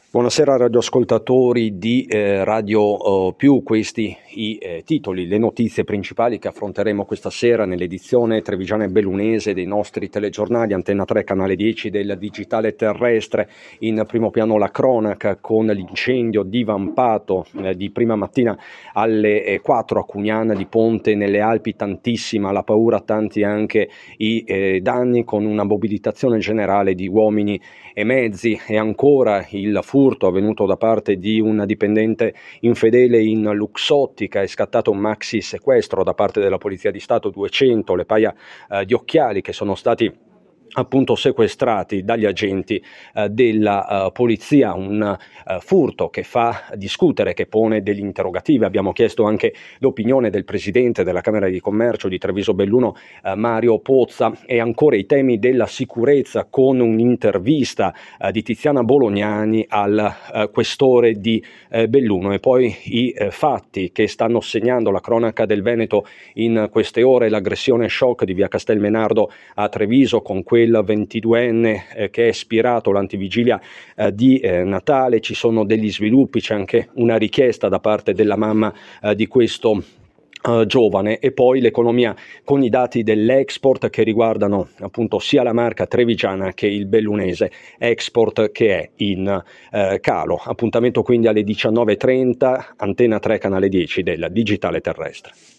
Buonasera radioascoltatori di Radio Più, questi i titoli, le notizie principali che affronteremo questa sera nell'edizione trevigiana e bellunese dei nostri telegiornali, Antenna 3, Canale 10 del digitale terrestre. In primo piano la cronaca con l'incendio divampato di prima mattina alle 4 a Cugnana di Ponte nelle Alpi, tantissima la paura, tanti anche i danni, con una mobilitazione generale di uomini e mezzi. E ancora il furto avvenuto da parte di un dipendente infedele in Luxottica, è scattato un maxi sequestro da parte della Polizia di Stato, 200 le paia di occhiali che sono stati appunto sequestrati dagli agenti della polizia. Un furto che fa discutere, che pone degli interrogativi. Abbiamo chiesto anche l'opinione del presidente della Camera di Commercio di Treviso Belluno, Mario Pozza, e ancora i temi della sicurezza con un'intervista di Tiziana Bolognani al questore di Belluno, e poi i fatti che stanno segnando la cronaca del Veneto in queste ore: l'aggressione shock di via Castelmenardo a Treviso con quel 22enne che è spirato l'antivigilia di Natale. Ci sono degli sviluppi, c'è anche una richiesta da parte della mamma di questo giovane, e poi l'economia con i dati dell'export che riguardano appunto sia la marca trevigiana che il bellunese, export che è in calo. Appuntamento quindi alle 19:30, Antenna 3, Canale 10 del digitale terrestre.